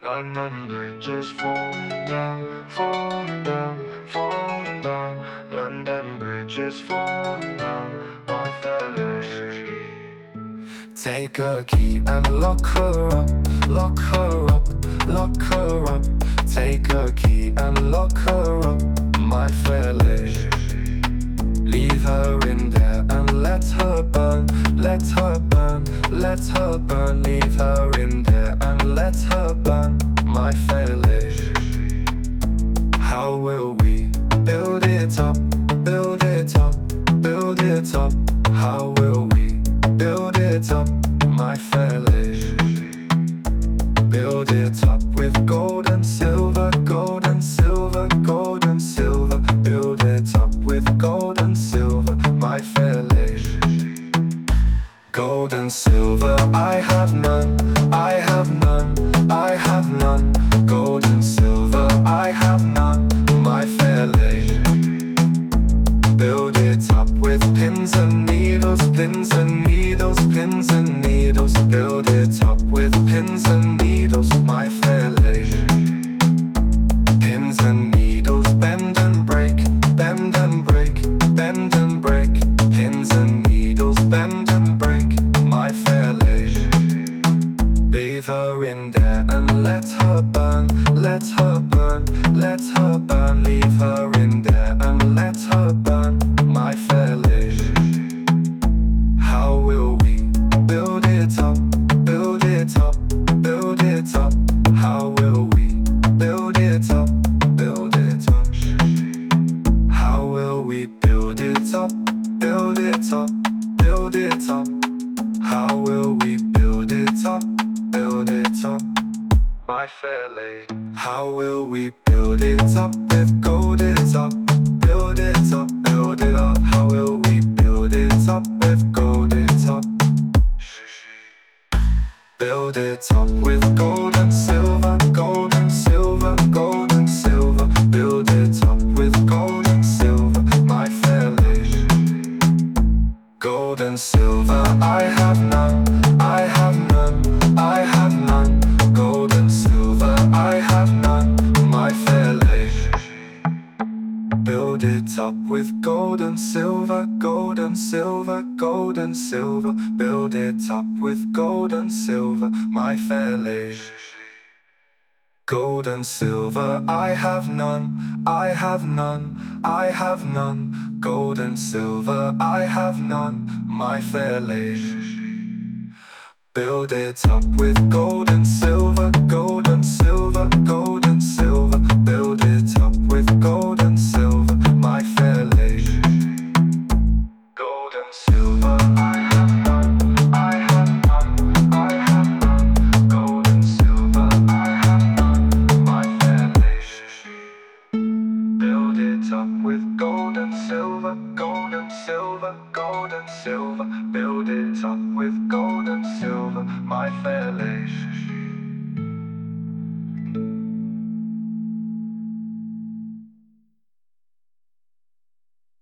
London bridges falling down, falling down, falling down. London bridges falling down, my village. Take a key and lock her up, lock her up, lock her up. Take a key and lock her up, my village. Leave her in there and let her burn, let her burn, let her burn. Leave her in there and let her burn, my village. How will we build it up, build it up, build it up? How will we build it up, my village? Build it up with gold and silver, gold and silver, gold and silver. Build it up with gold and silver, my village. Gold and silver, I have none, I have none, I have none. Gold and silver, I have none, my village. Build it up with pins and needles, pins and needles, pins and needles. Build it up with pins and needles, my village. Pins and needles, bend and break, bend and break, bend and break. Pins and needles, bend and break, my village. Bathe her in there and let her burn, let her burn, let her burn. Leave her in there and let her burn, my village. How will we build it up, build it up, build it up? How will we build it up, build it up? How will we build it up, build it up, build it up? How will we build it up, build it up, my village? How will we build it up with gold it up, build it up, build it up? How will we build it up with gold it up? Build it up with gold and silver, gold and silver, gold and silver. Build it up with gold and silver, my village. Gold and silver, I have none, I have none, I have none. Gold and silver, I have none, my village. Build it up with gold and silver, gold and silver, gold and silver. Build it up with gold and silver, my village. Gold and silver, I have none, I have none, I have none. Gold and silver, I have none, my village. Build it up with gold and silver, gold and silver, gold and silver. Build it up with gold and silver, my village. Gold and silver, I have none, I have none, I have none. Gold and silver, I have none, my village. Build it up with gold and silver, gold and silver, gold and silver. Build it up with gold and silver, my village.